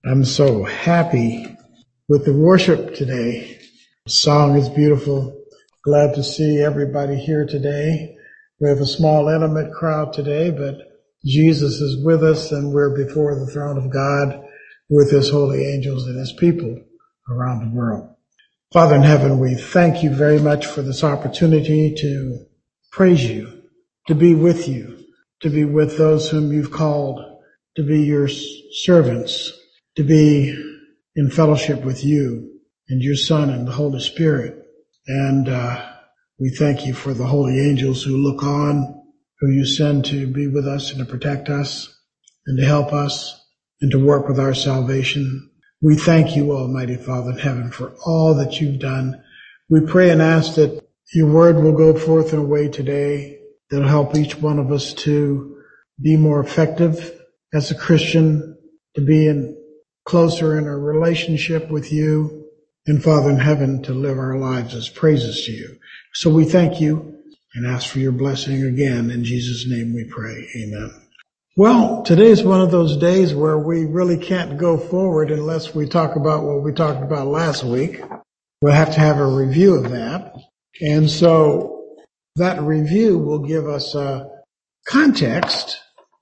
I'm so happy with the worship today. The song is beautiful. Glad to see everybody here today. We have a small, intimate crowd today, but Jesus is with us and we're before the throne of God with his holy angels and his people around the world. Father in heaven, we thank you very much for this opportunity to praise you, to be with you, to be with those whom you've called to be your servants, to be in fellowship with you and your Son and the Holy Spirit. And we thank you for the holy angels who look on, who you send to be with us and to protect us and to help us and to work with our salvation. We thank you, Almighty Father in heaven, for all that you've done. We pray and ask that your word will go forth in a way today that will help each one of us to be more effective as a Christian, to be closer in a relationship with you, and Father in heaven, to live our lives as praises to you. So we thank you and ask for your blessing again. In Jesus' name we pray. Amen. Well, today is one of those days where we really can't go forward unless we talk about what we talked about last week. We'll have to have a review of that. And so that review will give us a context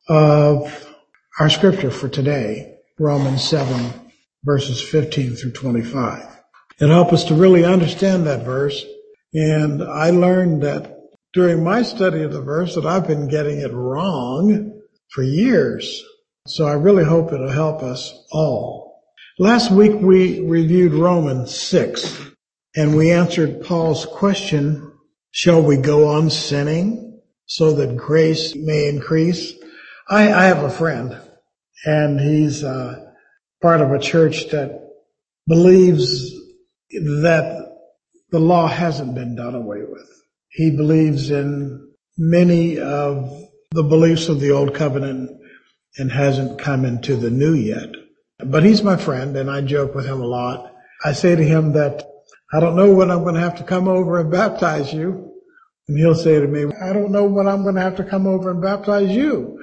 of our scripture for today, Romans 7, verses 15 through 25. It'll help us to really understand that verse. And I learned that during my study of the verse that I've been getting it wrong for years. So I really hope it'll help us all. Last week we reviewed Romans 6, and we answered Paul's question, shall we go on sinning so that grace may increase? I have a friend, and he's part of a church that believes that the law hasn't been done away with. He believes in many of the beliefs of the old covenant and hasn't come into the new yet. But he's my friend, and I joke with him a lot. I say to him that I don't know when I'm going to have to come over and baptize you. And he'll say to me, I don't know when I'm going to have to come over and baptize you.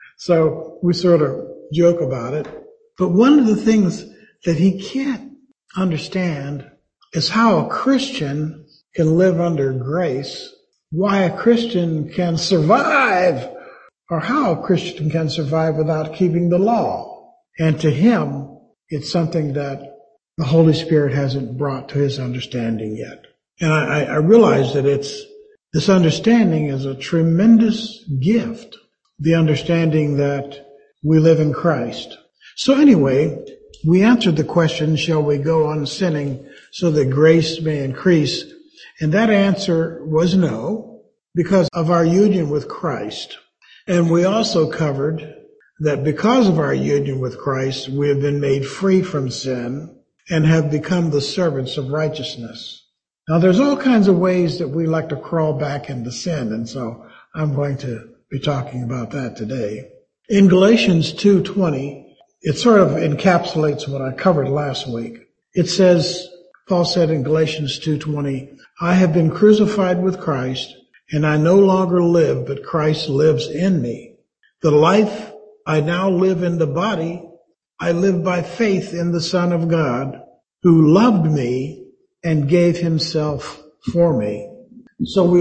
So we sort of joke about it. But one of the things that he can't understand is how a Christian can live under grace, why a Christian can survive, or how a Christian can survive without keeping the law. And to him, it's something that the Holy Spirit hasn't brought to his understanding yet. And I realize that this understanding is a tremendous gift, the understanding that we live in Christ. So anyway, we answered the question, shall we go on sinning so that grace may increase? And that answer was no, because of our union with Christ. And we also covered that because of our union with Christ, we have been made free from sin and have become the servants of righteousness. Now, there's all kinds of ways that we like to crawl back into sin, and so I'm going to be talking about that today. In Galatians 2:20, it sort of encapsulates what I covered last week. It says, Paul said in Galatians 2:20, I have been crucified with Christ, and I no longer live, but Christ lives in me. The life I now live in the body, I live by faith in the Son of God, who loved me and gave himself for me. So we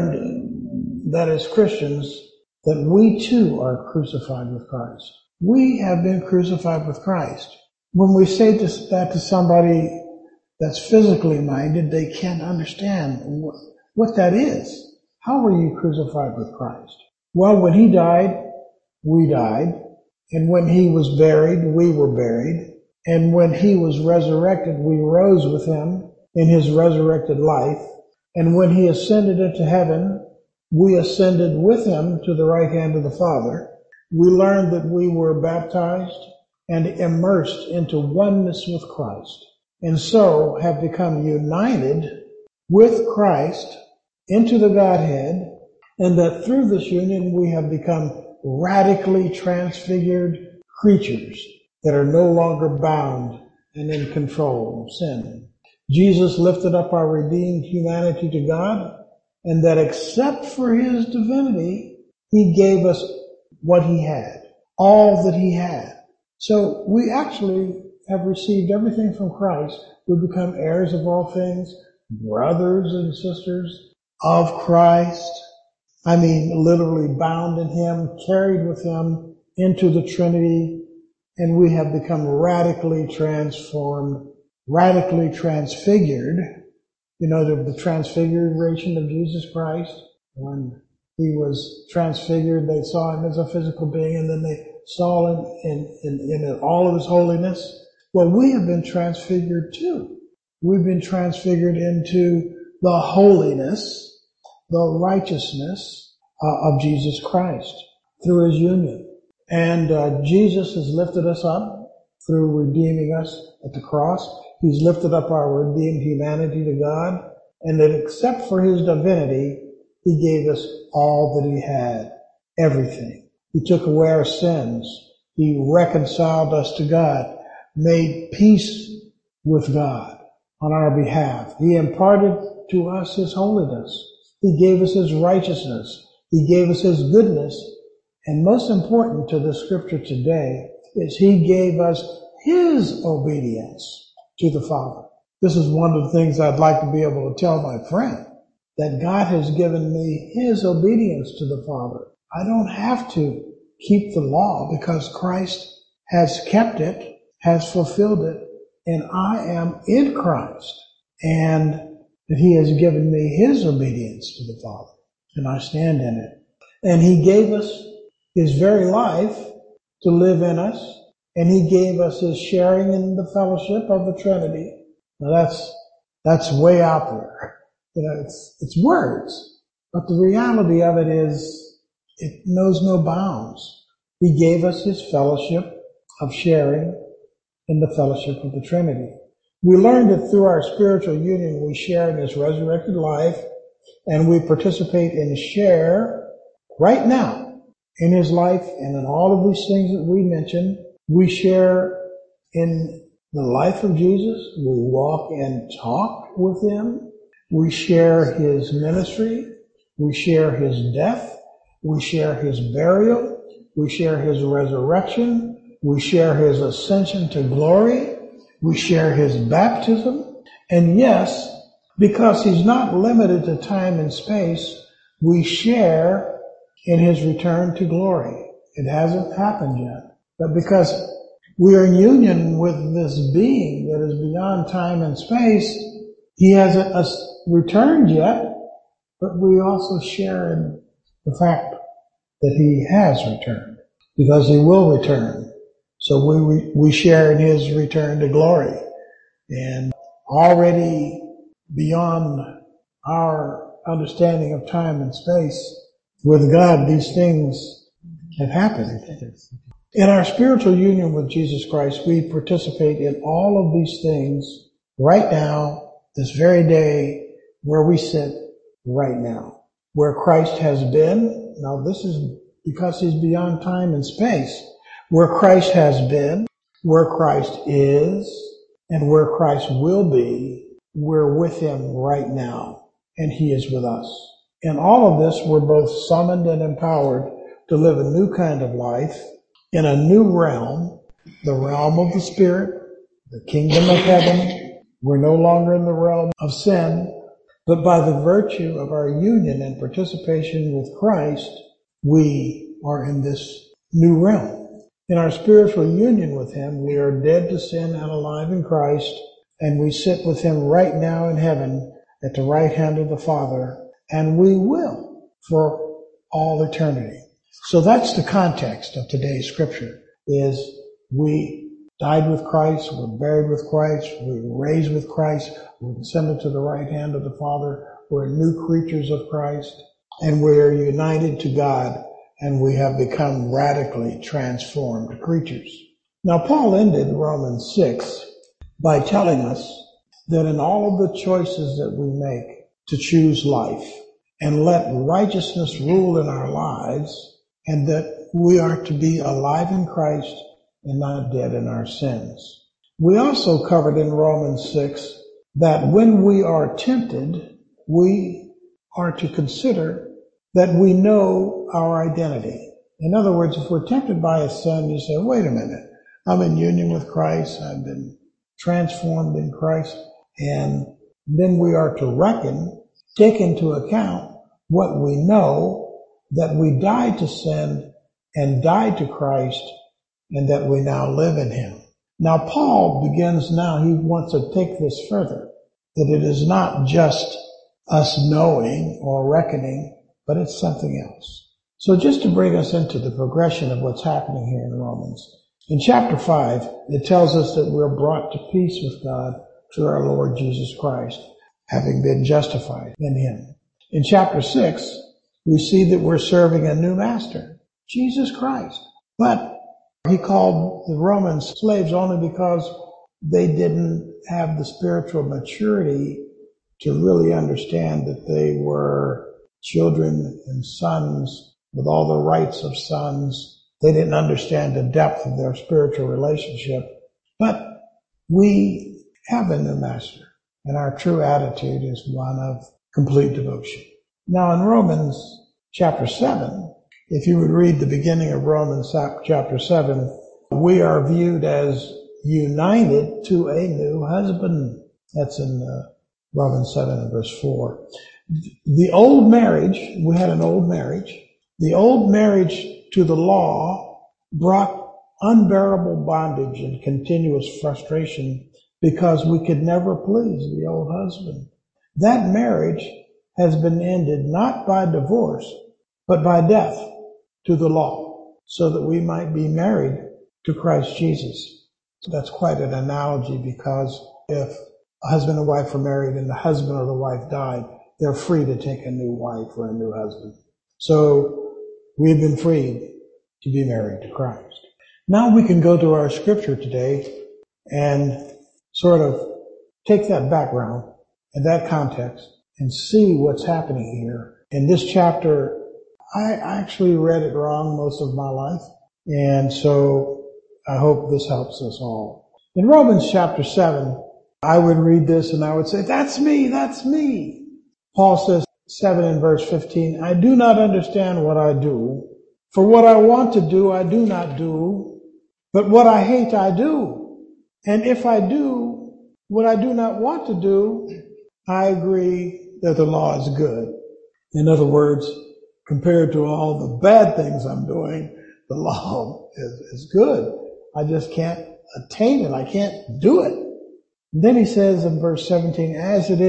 learned that as Christians, that we too are crucified with Christ. We have been crucified with Christ. When we say that to somebody that's physically minded, they can't understand what that is. How were you crucified with Christ? Well, when he died, we died. And when he was buried, we were buried. And when he was resurrected, we rose with him in his resurrected life. And when he ascended into heaven, we ascended with him to the right hand of the Father. We learned that we were baptized and immersed into oneness with Christ, and so have become united with Christ into the Godhead, and that through this union we have become radically transfigured creatures that are no longer bound and in control of sin. Jesus lifted up our redeemed humanity to God, and that except for his divinity, he gave us what he had, all that he had. So we actually have received everything from Christ, we become heirs of all things, brothers and sisters of Christ. I mean, literally bound in Him, carried with Him into the Trinity, and we have become radically transformed, radically transfigured. You know, the transfiguration of Jesus Christ, when He was transfigured, they saw Him as a physical being, and then they saw Him in all of His holiness. Well, we have been transfigured too. We've been transfigured into the holiness, the righteousness of Jesus Christ through His union. And Jesus has lifted us up through redeeming us at the cross. He's lifted up our redeemed humanity to God, and that except for His divinity, He gave us all that He had, everything. He took away our sins. He reconciled us to God, made peace with God on our behalf. He imparted to us His holiness. He gave us His righteousness. He gave us His goodness. And most important to the scripture today is He gave us His obedience to the Father. This is one of the things I'd like to be able to tell my friend, that God has given me His obedience to the Father. I don't have to keep the law because Christ has kept it, has fulfilled it, and I am in Christ, and that He has given me His obedience to the Father, and I stand in it. And He gave us His very life to live in us, and He gave us His sharing in the fellowship of the Trinity. Now that's way out there. You know, it's words, but the reality of it is it knows no bounds. He gave us His fellowship of sharing in the fellowship of the Trinity. We learned that through our spiritual union we share in His resurrected life, and we participate and share right now in His life, and in all of these things that we mentioned. We share in the life of Jesus. We walk and talk with Him. We share His ministry. We share His death. We share His burial. We share His resurrection. We share His ascension to glory. We share His baptism. And yes, because He's not limited to time and space, we share in His return to glory. It hasn't happened yet. But because we are in union with this being that is beyond time and space, He hasn't returned yet, but we also share in the fact that He has returned, because He will return. So we share in His return to glory. And already beyond our understanding of time and space, with God, these things have happened. In our spiritual union with Jesus Christ, we participate in all of these things right now, this very day, where we sit right now. Where Christ has been, now this is because He's beyond time and space. Where Christ has been, where Christ is, and where Christ will be, we're with Him right now, and He is with us. In all of this, we're both summoned and empowered to live a new kind of life in a new realm, the realm of the Spirit, the kingdom of heaven. We're no longer in the realm of sin, but by the virtue of our union and participation with Christ, we are in this new realm. In our spiritual union with Him, we are dead to sin and alive in Christ, and we sit with Him right now in heaven at the right hand of the Father, and we will for all eternity. So that's the context of today's scripture, is we died with Christ, we're buried with Christ, we're raised with Christ, we're ascended to the right hand of the Father, we're new creatures of Christ, and we're united to God, and we have become radically transformed creatures. Now, Paul ended Romans 6 by telling us that in all of the choices that we make to choose life and let righteousness rule in our lives, and that we are to be alive in Christ and not dead in our sins. We also covered in Romans 6 that when we are tempted, we are to consider that we know our identity. In other words, if we're tempted by a sin, you say, wait a minute, I'm in union with Christ. I've been transformed in Christ. And then we are to take into account what we know, that we died to sin and died to Christ, and that we now live in him. Now Paul begins now, he wants to take this further, that it is not just us knowing or reckoning, but it's something else. So just to bring us into the progression of what's happening here in Romans, in chapter 5, it tells us that we're brought to peace with God through our Lord Jesus Christ, having been justified in him. In chapter 6, we see that we're serving a new master, Jesus Christ. But he called the Romans slaves only because they didn't have the spiritual maturity to really understand that they were children and sons with all the rights of sons. They didn't understand the depth of their spiritual relationship. But we have a new master, and our true attitude is one of complete devotion. Now in Romans chapter 7, if you would read the beginning of Romans chapter 7, we are viewed as united to a new husband. That's in Romans 7 and verse 4. The old marriage, we had an old marriage. The old marriage to the law brought unbearable bondage and continuous frustration because we could never please the old husband. That marriage has been ended not by divorce, but by death to the law, so that we might be married to Christ Jesus. So that's quite an analogy, because if a husband and wife are married and the husband or the wife died, they're free to take a new wife or a new husband. So we've been freed to be married to Christ. Now we can go to our scripture today and sort of take that background and that context and see what's happening here. In this chapter, I actually read it wrong most of my life, and so I hope this helps us all. In Romans chapter 7, I would read this and I would say, that's me, that's me. Paul says, 7 and verse 15, I do not understand what I do, for what I want to do I do not do, but what I hate I do. And if I do what I do not want to do, I agree that the law is good. In other words, compared to all the bad things I'm doing, the law is good. I just can't attain it. I can't do it. And then he says in verse 17, as it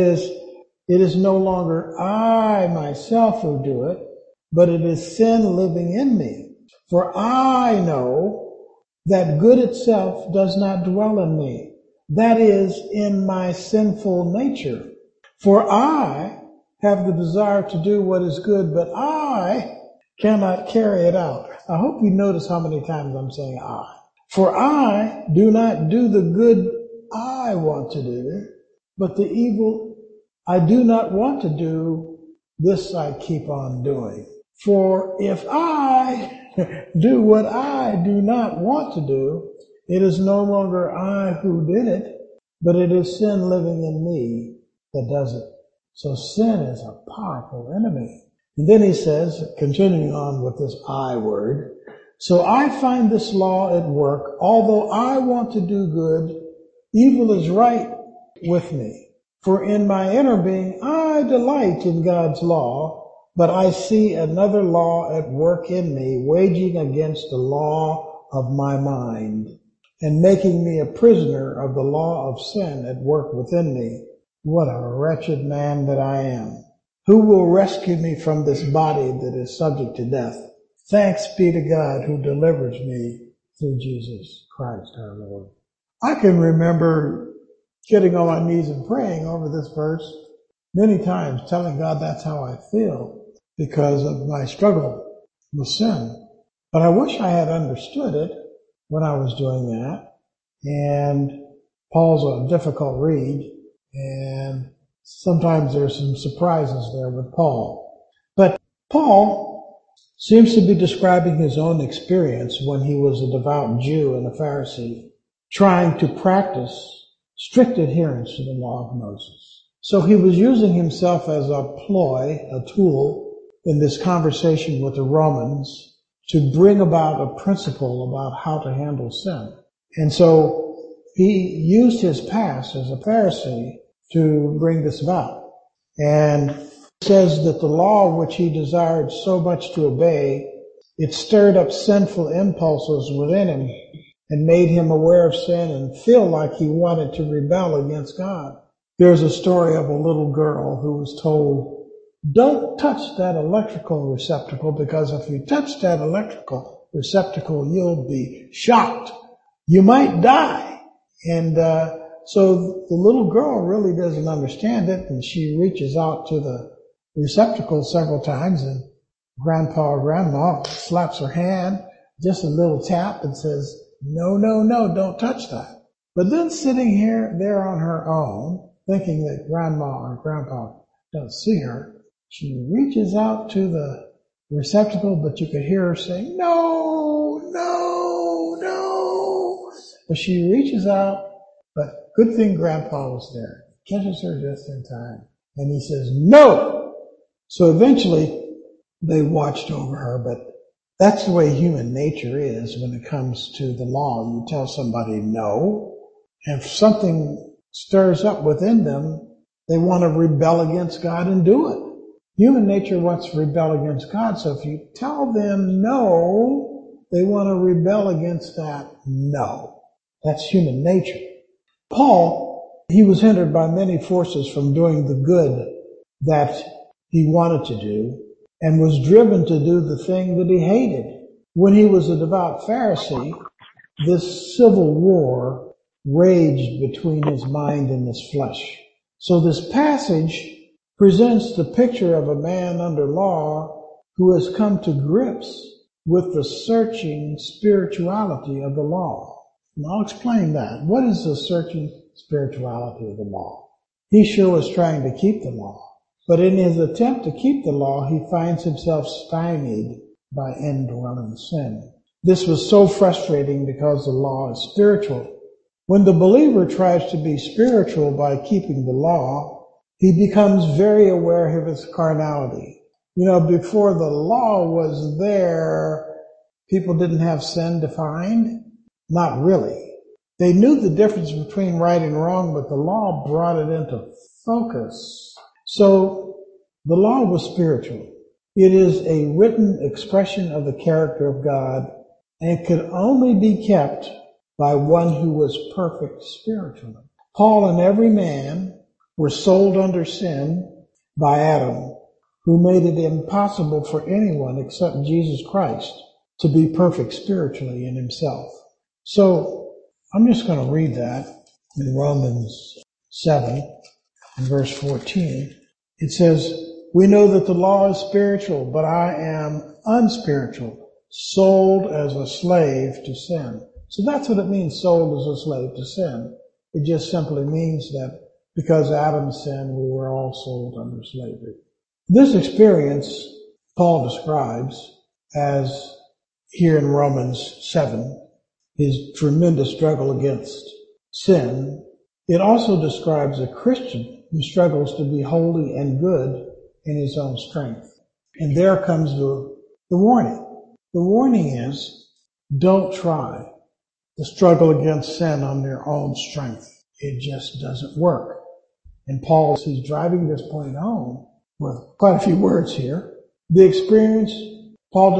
is no longer I myself who do it, but it is sin living in me. For I know that good itself does not dwell in me. That is, in my sinful nature. For I have the desire to do what is good, but I cannot carry it out. I hope you notice how many times I'm saying I. For I do not do the good I want to do, but the evil I do not want to do, this I keep on doing. For if I do what I do not want to do, it is no longer I who did it, but it is sin living in me that does it. So sin is a powerful enemy. And then he says, continuing on with this I word, so I find this law at work, although I want to do good, evil is right with me. For in my inner being, I delight in God's law, but I see another law at work in me, waging against the law of my mind, and making me a prisoner of the law of sin at work within me. What a wretched man that I am. Who will rescue me from this body that is subject to death? Thanks be to God who delivers me through Jesus Christ our Lord. I can remember getting on my knees and praying over this verse many times, telling God that's how I feel because of my struggle with sin. But I wish I had understood it when I was doing that. And Paul's a difficult read, and sometimes there's some surprises there with Paul. But Paul seems to be describing his own experience when he was a devout Jew and a Pharisee, trying to practice strict adherence to the law of Moses. So he was using himself as a ploy, a tool, in this conversation with the Romans to bring about a principle about how to handle sin. And so he used his past as a Pharisee to bring this about. And it says that the law which he desired so much to obey, it stirred up sinful impulses within him and made him aware of sin and feel like he wanted to rebel against God. There's a story of a little girl who was told, don't touch that electrical receptacle, because if you touch that electrical receptacle, you'll be shocked. You might die. And so the little girl really doesn't understand it, and she reaches out to the receptacle several times, and grandpa or grandma slaps her hand, just a little tap, and says, no, no, no, don't touch that. But then sitting there on her own, thinking that grandma or grandpa don't see her, she reaches out to the receptacle, but you could hear her say, no, no, no. But she reaches out, but good thing grandpa was there. Catches her just in time. And he says, no. So eventually they watched over her, but that's the way human nature is when it comes to the law. You tell somebody no, and if something stirs up within them, they want to rebel against God and do it. Human nature wants to rebel against God, so if you tell them no, they want to rebel against that no. That's human nature. Paul, he was hindered by many forces from doing the good that he wanted to do, and was driven to do the thing that he hated. When he was a devout Pharisee, this civil war raged between his mind and his flesh. So this passage presents the picture of a man under law who has come to grips with the searching spirituality of the law. And I'll explain that. What is the searching spirituality of the law? He sure was trying to keep the law. But in his attempt to keep the law, he finds himself stymied by indwelling sin. This was so frustrating because the law is spiritual. When the believer tries to be spiritual by keeping the law, he becomes very aware of his carnality. You know, before the law was there, people didn't have sin defined. Not really. They knew the difference between right and wrong, but the law brought it into focus. So the law was spiritual. It is a written expression of the character of God, and it could only be kept by one who was perfect spiritually. Paul and every man were sold under sin by Adam, who made it impossible for anyone except Jesus Christ to be perfect spiritually in himself. So I'm just going to read that in Romans 7. In verse 14, it says, we know that the law is spiritual, but I am unspiritual, sold as a slave to sin. So that's what it means, sold as a slave to sin. It just simply means that because Adam sinned, we were all sold under slavery. This experience Paul describes as, here in Romans 7, his tremendous struggle against sin. It also describes a Christian who struggles to be holy and good in his own strength. And there comes the warning. The warning is, don't try to struggle against sin on your own strength. It just doesn't work. And Paul, he's driving this point home with quite a few words here. The experience Paul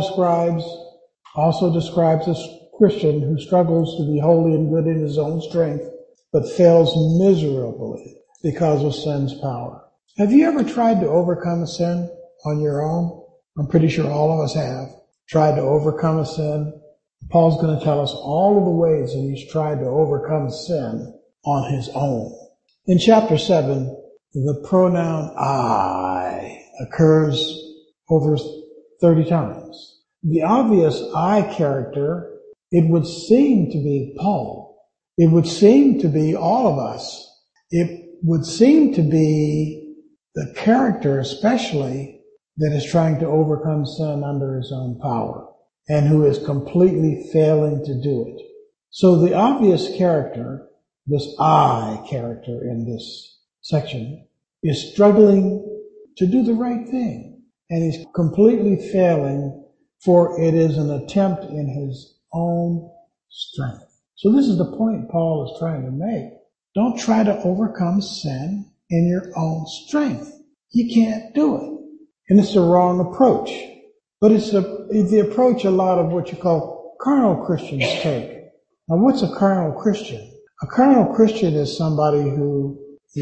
also describes a Christian who struggles to be holy and good in his own strength, but fails miserably because of sin's power. Have you ever tried to overcome a sin on your own? I'm pretty sure all of us have tried to overcome a sin. Paul's going to tell us all of the ways that he's tried to overcome sin on his own. In chapter 7, the pronoun I occurs over 30 times. The obvious I character, it would seem to be Paul. It would seem to be all of us. It would seem to be the character especially that is trying to overcome sin under his own power and who is completely failing to do it. So the obvious character, this I character in this section, is struggling to do the right thing, and he's completely failing, for it is an attempt in his own strength. So this is the point Paul is trying to make. Don't try to overcome sin in your own strength. You can't do it. And it's the wrong approach. But it's the approach a lot of what you call carnal Christians take. Now, what's a carnal Christian? A carnal Christian is somebody who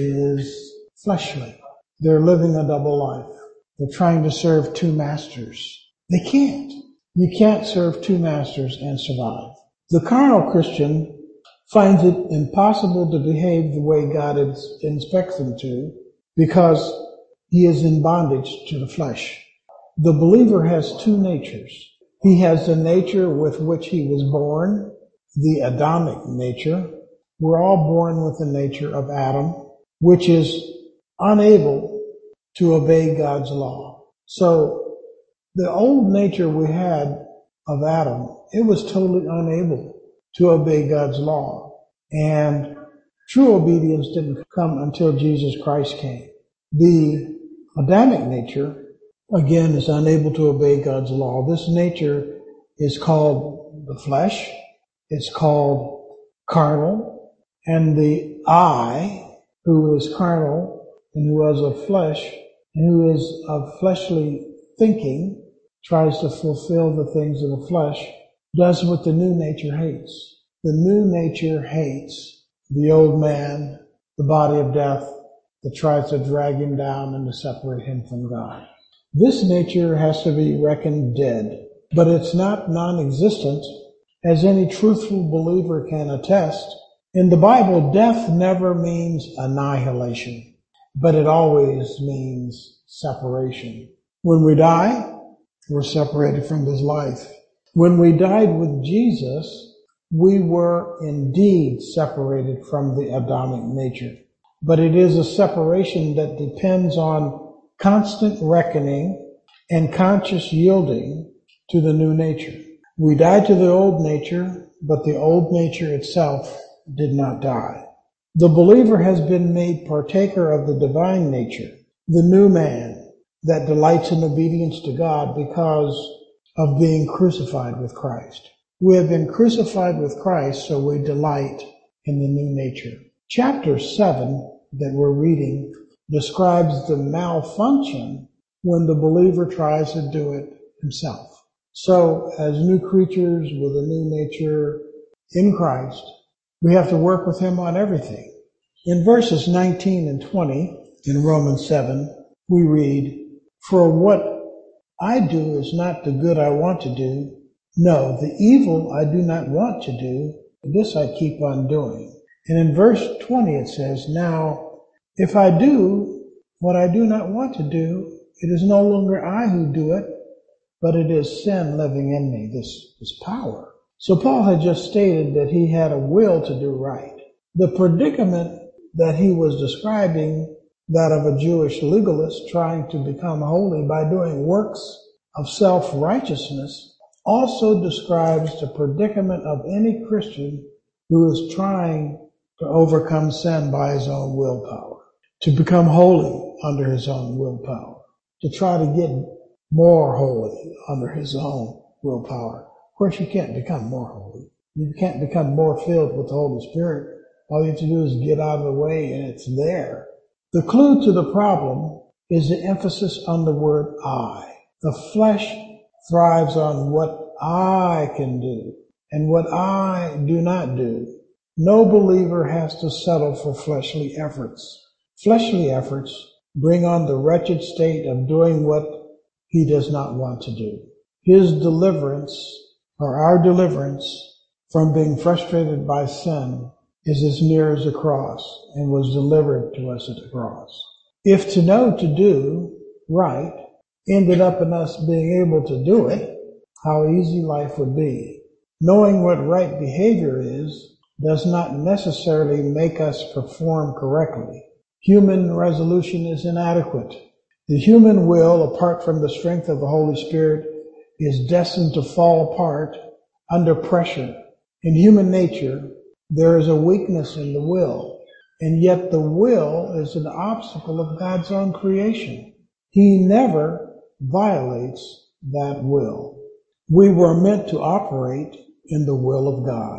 is fleshly. They're living a double life. They're trying to serve two masters. They can't. You can't serve two masters and survive. The carnal Christian finds it impossible to behave the way God expects them to because he is in bondage to the flesh. The believer has two natures. He has the nature with which he was born, the Adamic nature. We're all born with the nature of Adam, which is unable to obey God's law. So the old nature we had of Adam, it was totally unable to obey God's law. And true obedience didn't come until Jesus Christ came. The Adamic nature, again, is unable to obey God's law. This nature is called the flesh. It's called carnal. And the I, who is carnal and who has a flesh and who is of fleshly thinking, tries to fulfill the things of the flesh, does what the new nature hates. The new nature hates the old man, the body of death, that tries to drag him down and to separate him from God. This nature has to be reckoned dead, but it's not non-existent, as any truthful believer can attest. In the Bible, death never means annihilation, but it always means separation. When we die, we're separated from this life. When we died with Jesus, we were indeed separated from the Adamic nature. But it is a separation that depends on constant reckoning and conscious yielding to the new nature. We died to the old nature, but the old nature itself did not die. The believer has been made partaker of the divine nature, the new man that delights in obedience to God because of being crucified with Christ. We have been crucified with Christ, so we delight in the new nature. Chapter 7 that we're reading describes the malfunction when the believer tries to do it himself. So, as new creatures with a new nature in Christ, we have to work with him on everything. In verses 19 and 20 in Romans 7, we read, "For what I do is not the good I want to do. No, the evil I do not want to do, this I keep on doing." And in verse 20 it says, "Now, if I do what I do not want to do, it is no longer I who do it, but it is sin living in me," this power. So Paul had just stated that he had a will to do right. The predicament that he was describing, that of a Jewish legalist trying to become holy by doing works of self-righteousness, also describes the predicament of any Christian who is trying to overcome sin by his own willpower, to become holy under his own willpower, to try to get more holy under his own willpower. Of course, you can't become more holy. You can't become more filled with the Holy Spirit. All you have to do is get out of the way and it's there. The clue to the problem is the emphasis on the word I. The flesh thrives on what I can do and what I do not do. No believer has to settle for fleshly efforts. Fleshly efforts bring on the wretched state of doing what he does not want to do. His deliverance, or our deliverance, from being frustrated by sin is as near as the cross and was delivered to us at the cross. If to know to do right ended up in us being able to do it, how easy life would be. Knowing what right behavior is does not necessarily make us perform correctly. Human resolution is inadequate. The human will, apart from the strength of the Holy Spirit, is destined to fall apart under pressure. In human nature, there is a weakness in the will, and yet the will is an obstacle of God's own creation. He never violates that will. We were meant to operate in the will of God.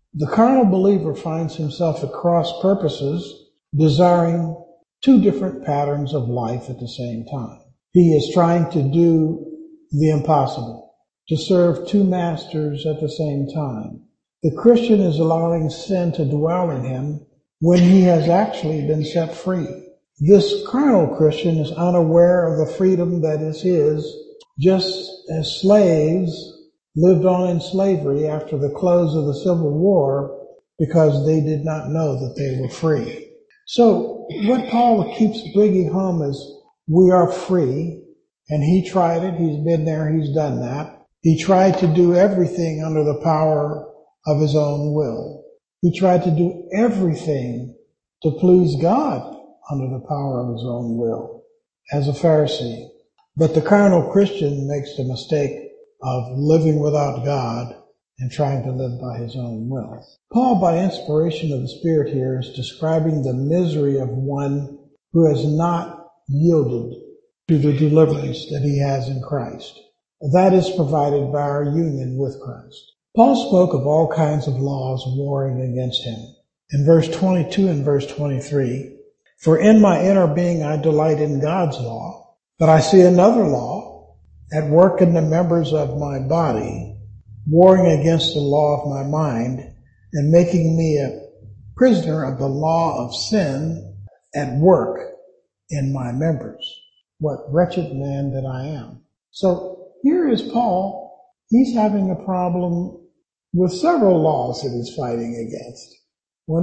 The carnal believer finds himself at cross purposes, desiring two different patterns of life at the same time. He is trying to do the impossible, to serve two masters at the same time. The Christian is allowing sin to dwell in him when he has actually been set free. This carnal Christian is unaware of the freedom that is his, just as slaves lived on in slavery after the close of the Civil War because they did not know that they were free. So what Paul keeps bringing home is we are free, and he tried it. He's been there. He's done that. He tried to do everything under the power of his own will. He tried to do everything to please God under the power of his own will as a Pharisee. But the carnal Christian makes the mistake of living without God and trying to live by his own will. Paul, by inspiration of the Spirit here, is describing the misery of one who has not yielded to the deliverance that he has in Christ. That is provided by our union with Christ. Paul spoke of all kinds of laws warring against him. In verse 22 and verse 23, "For in my inner being I delight in God's law, but I see another law at work in the members of my body, warring against the law of my mind, and making me a prisoner of the law of sin at work in my members. What wretched man that I am." So here is Paul. He's having a problem with several laws that he's fighting against. When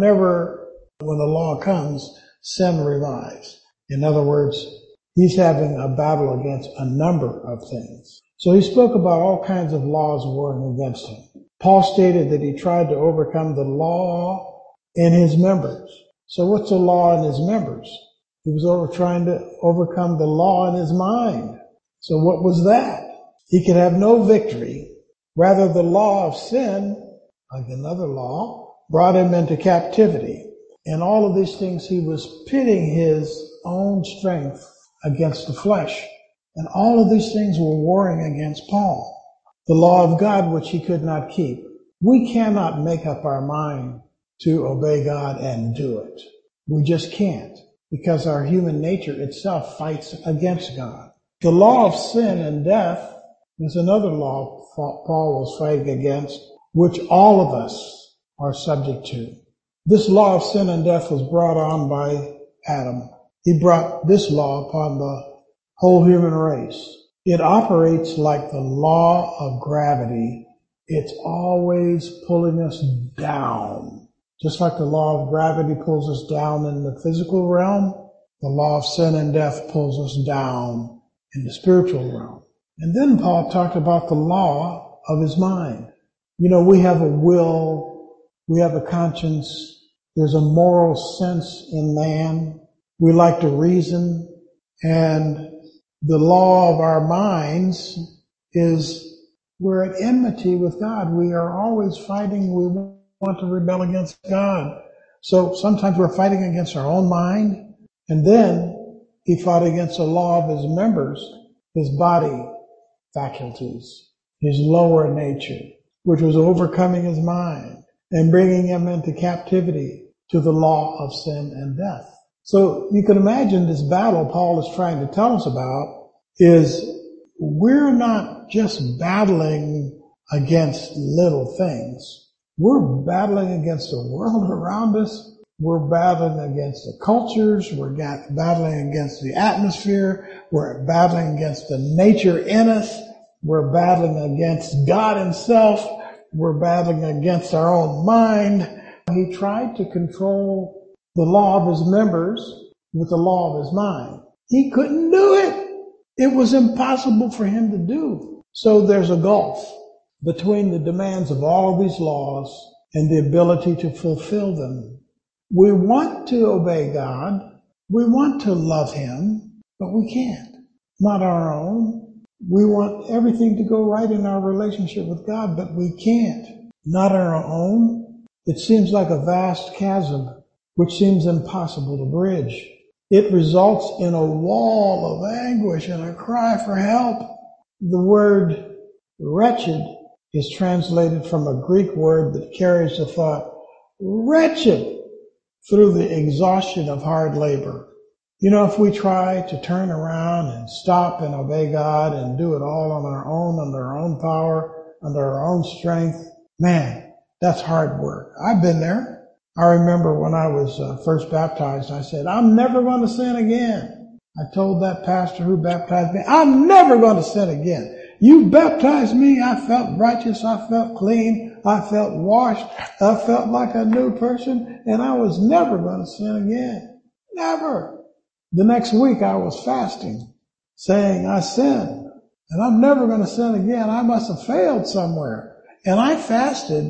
the law comes, sin revives. In other words, he's having a battle against a number of things. So he spoke about all kinds of laws warring against him. Paul stated that he tried to overcome the law in his members. So what's the law in his members? He was trying to overcome the law in his mind. So what was that? He could have no victory. Rather, the law of sin, like another law, brought him into captivity. And all of these things, he was pitting his own strength against the flesh. And all of these things were warring against Paul. The law of God, which he could not keep. We cannot make up our mind to obey God and do it. We just can't, because our human nature itself fights against God. The law of sin and death is another law Paul was fighting against, which all of us are subject to. This law of sin and death was brought on by Adam. He brought this law upon the whole human race. It operates like the law of gravity. It's always pulling us down. Just like the law of gravity pulls us down in the physical realm, the law of sin and death pulls us down in the spiritual realm. And then Paul talked about the law of his mind. You know, we have a will, we have a conscience, there's a moral sense in man. We like to reason, and the law of our minds is we're at enmity with God. We are always fighting. We want to rebel against God. So sometimes we're fighting against our own mind, and then he fought against the law of his members, his body faculties, his lower nature, which was overcoming his mind and bringing him into captivity to the law of sin and death. So you can imagine this battle Paul is trying to tell us about is we're not just battling against little things. We're battling against the world around us. We're battling against the cultures. We're battling against the atmosphere. We're battling against the nature in us. We're battling against God himself. We're battling against our own mind. He tried to control the law of his members with the law of his mind. He couldn't do it. It was impossible for him to do. So there's a gulf between the demands of all of these laws and the ability to fulfill them. We want to obey God. We want to love him, but we can't. Not our own. We want everything to go right in our relationship with God, but we can't. Not our own. It seems like a vast chasm, which seems impossible to bridge. It results in a wall of anguish and a cry for help. The word wretched is translated from a Greek word that carries the thought, wretched, through the exhaustion of hard labor. You know, if we try to turn around and stop and obey God and do it all on our own, under our own power, under our own strength, man, that's hard work. I've been there. I remember when I was first baptized, I said, I'm never going to sin again. I told that pastor who baptized me, I'm never going to sin again. You baptized me, I felt righteous, I felt clean, I felt washed, I felt like a new person, and I was never going to sin again. Never. The next week I was fasting, saying I sinned, and I'm never going to sin again. I must have failed somewhere. And I fasted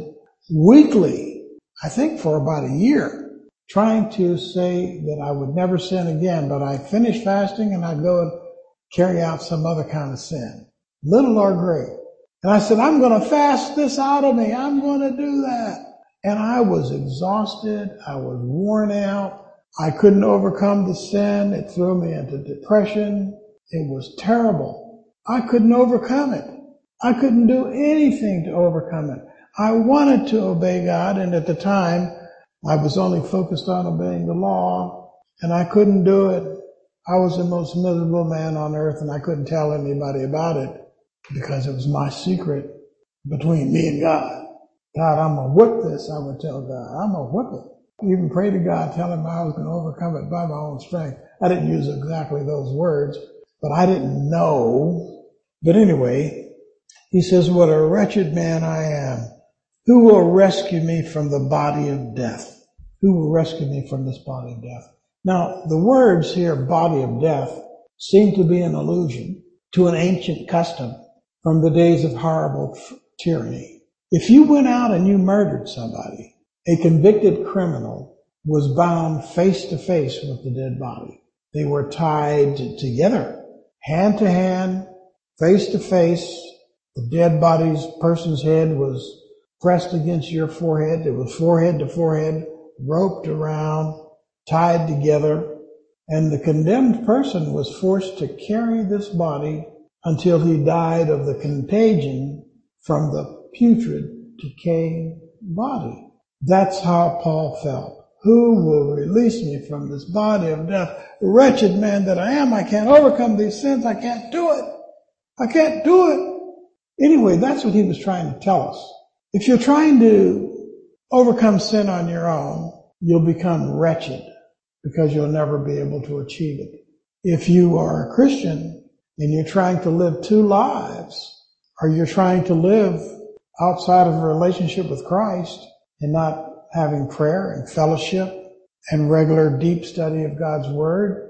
weekly, I think for about a year, trying to say that I would never sin again, but I finished fasting and I'd go and carry out some other kind of sin, little or great. And I said, I'm going to fast this out of me. I'm going to do that. And I was exhausted. I was worn out. I couldn't overcome the sin. It threw me into depression. It was terrible. I couldn't overcome it. I couldn't do anything to overcome it. I wanted to obey God, and at the time, I was only focused on obeying the law, and I couldn't do it. I was the most miserable man on earth, and I couldn't tell anybody about it because it was my secret between me and God. God, I'm going to whip this, I would tell God. I'm going to whip it. Even pray to God, tell him I was going to overcome it by my own strength. I didn't use exactly those words, but I didn't know. But anyway, he says, what a wretched man I am. Who will rescue me from the body of death? Who will rescue me from this body of death? Now, the words here, body of death, seem to be an allusion to an ancient custom from the days of horrible tyranny. If you went out and you murdered somebody, a convicted criminal was bound face to face with the dead body. They were tied together, hand to hand, face to face. The dead person's head was pressed against your forehead. It was forehead to forehead, roped around, tied together. And the condemned person was forced to carry this body until he died of the contagion from the putrid, decaying body. That's how Paul felt. Who will release me from this body of death? Wretched man that I am, I can't overcome these sins. I can't do it. I can't do it. Anyway, that's what he was trying to tell us. If you're trying to overcome sin on your own, you'll become wretched because you'll never be able to achieve it. If you are a Christian and you're trying to live two lives, or you're trying to live outside of a relationship with Christ and not having prayer and fellowship and regular deep study of God's Word,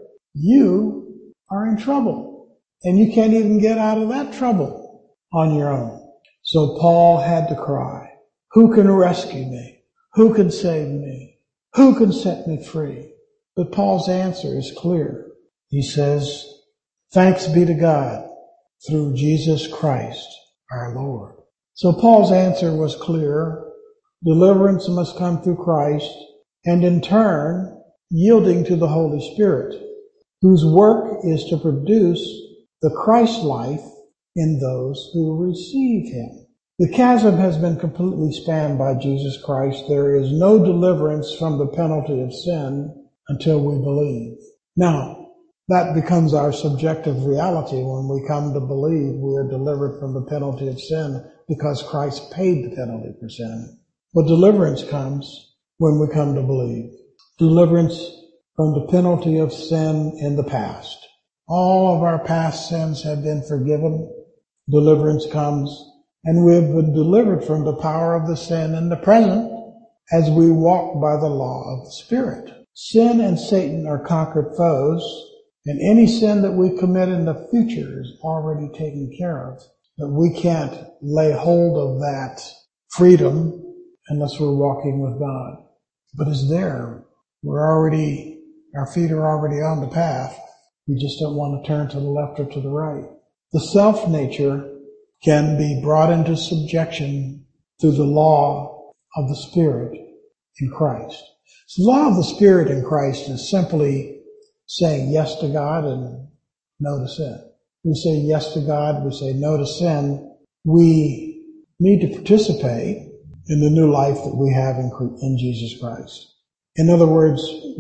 you are in trouble. And you can't even get out of that trouble on your own. So Paul had to cry, who can rescue me? Who can save me? Who can set me free? But Paul's answer is clear. He says, thanks be to God through Jesus Christ our Lord. So Paul's answer was clear. Deliverance must come through Christ, and in turn, yielding to the Holy Spirit, whose work is to produce the Christ life in those who receive him. The chasm has been completely spanned by Jesus Christ. There is no deliverance from the penalty of sin until we believe. Now, that becomes our subjective reality when we come to believe we are delivered from the penalty of sin because Christ paid the penalty for sin. But deliverance comes when we come to believe. Deliverance from the penalty of sin in the past. All of our past sins have been forgiven. Deliverance comes, and we have been delivered from the power of the sin in the present as we walk by the law of the Spirit. Sin and Satan are conquered foes, and any sin that we commit in the future is already taken care of. But we can't lay hold of that freedom unless we're walking with God. But it's there. Our feet are already on the path. We just don't want to turn to the left or to the right. The self-nature can be brought into subjection through the law of the Spirit in Christ. So the law of the Spirit in Christ is simply saying yes to God and no to sin. We say yes to God, we say no to sin. We need to participate in the new life that we have in Jesus Christ. In other words,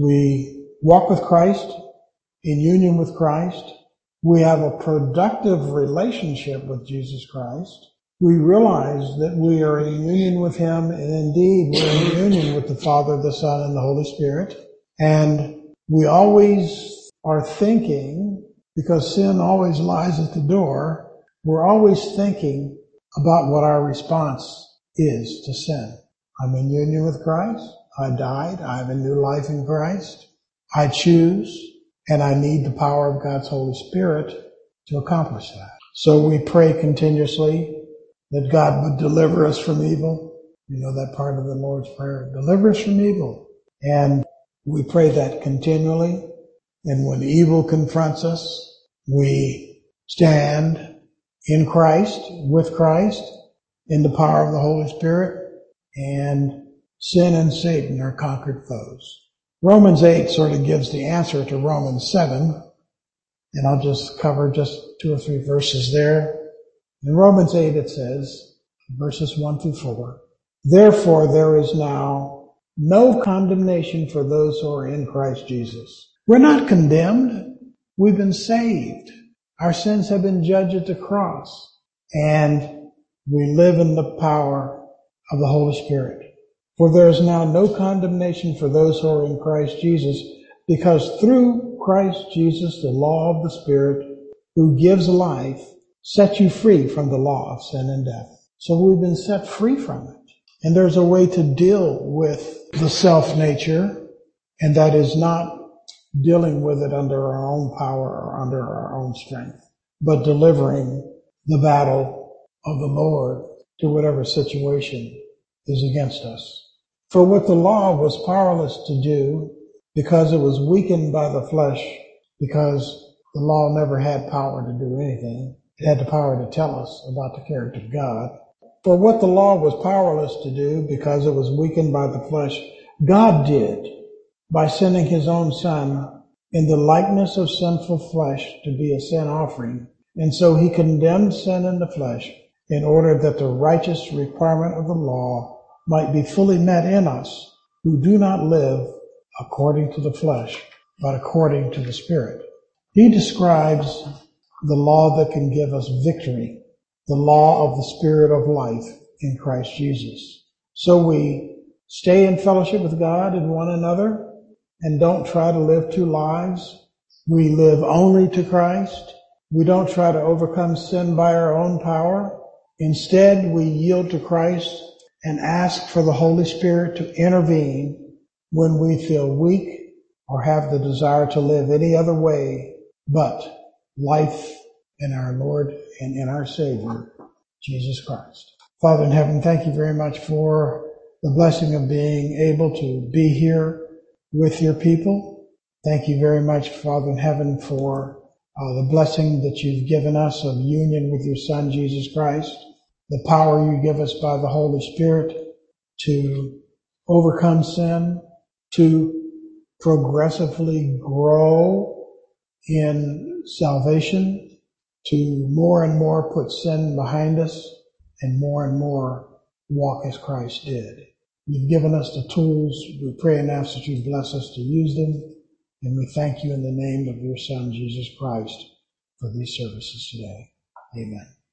we walk with Christ, in union with Christ. We have a productive relationship with Jesus Christ. We realize that we are in union with Him, and indeed we're in union with the Father, the Son, and the Holy Spirit. And we always are thinking, because sin always lies at the door, we're always thinking about what our response is to sin. I'm in union with Christ. I died. I have a new life in Christ. I choose, and I need the power of God's Holy Spirit to accomplish that. So we pray continuously that God would deliver us from evil. You know that part of the Lord's Prayer, deliver us from evil. And we pray that continually. And when evil confronts us, we stand in Christ, with Christ, in the power of the Holy Spirit, and sin and Satan are conquered foes. Romans 8 sort of gives the answer to Romans 7, and I'll just cover just 2 or 3 verses there. In Romans 8 it says, verses 1 through 4, therefore there is now no condemnation for those who are in Christ Jesus. We're not condemned. We've been saved. Our sins have been judged at the cross, and we live in the power of the Holy Spirit. For there is now no condemnation for those who are in Christ Jesus, because through Christ Jesus, the law of the Spirit, who gives life, set you free from the law of sin and death. So we've been set free from it. And there's a way to deal with the self-nature, and that is not dealing with it under our own power or under our own strength, but delivering the battle of the Lord to whatever situation is against us. For what the law was powerless to do, because it was weakened by the flesh, because the law never had power to do anything, it had the power to tell us about the character of God. For what the law was powerless to do, because it was weakened by the flesh, God did, by sending His own Son in the likeness of sinful flesh to be a sin offering. And so He condemned sin in the flesh in order that the righteous requirement of the law might be fully met in us who do not live according to the flesh, but according to the Spirit. He describes the law that can give us victory, the law of the Spirit of life in Christ Jesus. So we stay in fellowship with God and one another and don't try to live 2 lives. We live only to Christ. We don't try to overcome sin by our own power. Instead, we yield to Christ and ask for the Holy Spirit to intervene when we feel weak or have the desire to live any other way but life in our Lord and in our Savior, Jesus Christ. Father in heaven, thank you very much for the blessing of being able to be here with your people. Thank you very much, Father in heaven, for the blessing that you've given us of union with your Son, Jesus Christ, the power you give us by the Holy Spirit to overcome sin, to progressively grow in salvation, to more and more put sin behind us, and more walk as Christ did. You've given us the tools. We pray and ask that you bless us to use them. And we thank you in the name of your Son, Jesus Christ, for these services today. Amen.